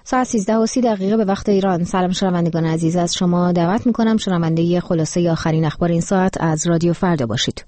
ساعت 13:30 به وقت ایران. سلام شنوندگان عزیز، از شما دعوت میکنم شنونده خلاصه آخرین اخبار این ساعت از رادیو فردا باشید.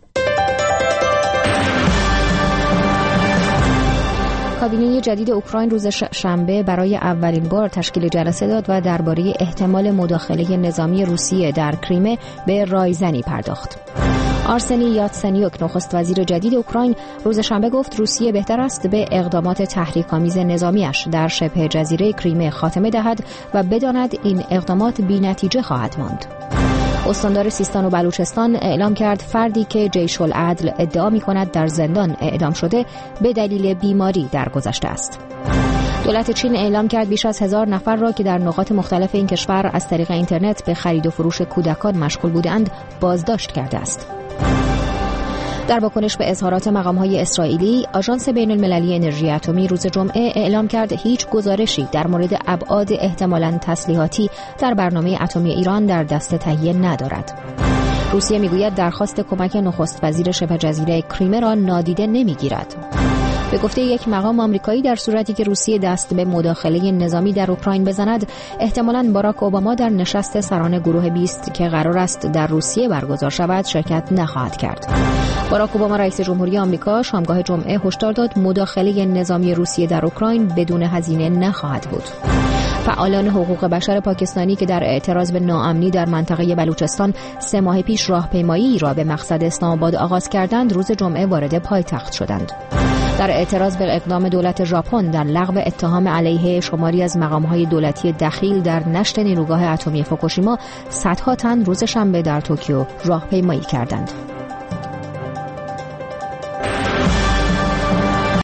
کابینه جدید اوکراین روز شنبه برای اولین بار تشکیل جلسه داد و درباره احتمال مداخله نظامی روسیه در کریمه به رایزنی پرداخت. آرسنی یاتسنیوک نخست وزیر جدید اوکراین روز شنبه گفت روسیه بهتر است به اقدامات تحریک‌آمیز نظامیش در شبه جزیره کریمه خاتمه دهد و بداند این اقدامات بی‌نتیجه خواهد ماند. استاندار سیستان و بلوچستان اعلام کرد فردی که جیش العدل ادعا می‌کند در زندان اعدام شده به دلیل بیماری درگذشته است. دولت چین اعلام کرد بیش از 1000 نفر را که در نقاط مختلف این کشور از طریق اینترنت به خرید و فروش کودکان مشغول بودند بازداشت کرده است. در واکنش به اظهارات مقام‌های اسرائیلی، آژانس بین‌المللی انرژی اتمی روز جمعه اعلام کرد هیچ گزارشی در مورد ابعاد احتمالاً تسلیحاتی در برنامه اتمی ایران در دست تهیه ندارد. روسیه میگوید درخواست کمک نخست وزیر شبه جزیره کریمه را نادیده نمیگیرد. به گفته یک مقام آمریکایی در صورتی که روسیه دست به مداخله نظامی در اوکراین بزند، احتمالاً باراک اوباما در نشست سران گروه 20 که قرار است در روسیه برگزار شود شرکت نخواهد کرد. باراک اوباما رئیس جمهوری آمریکا شامگاه جمعه هشدار داد مداخله نظامی روسیه در اوکراین بدون هزینه نخواهد بود. فعالان حقوق بشر پاکستانی که در اعتراض به ناامنی در منطقه بلوچستان 3 ماه پیش راهپیمایی را به مقصد اسلام آباد آغاز کردند، روز جمعه وارد پایتخت شدند. در اعتراض به اقدام دولت ژاپن در لغو اتهام علیه شماری از مقام‌های دولتی دخیل در نشت نیروگاه اتمی فوکوشیما، صدها تن روز شنبه در توکیو راهپیمایی کردند.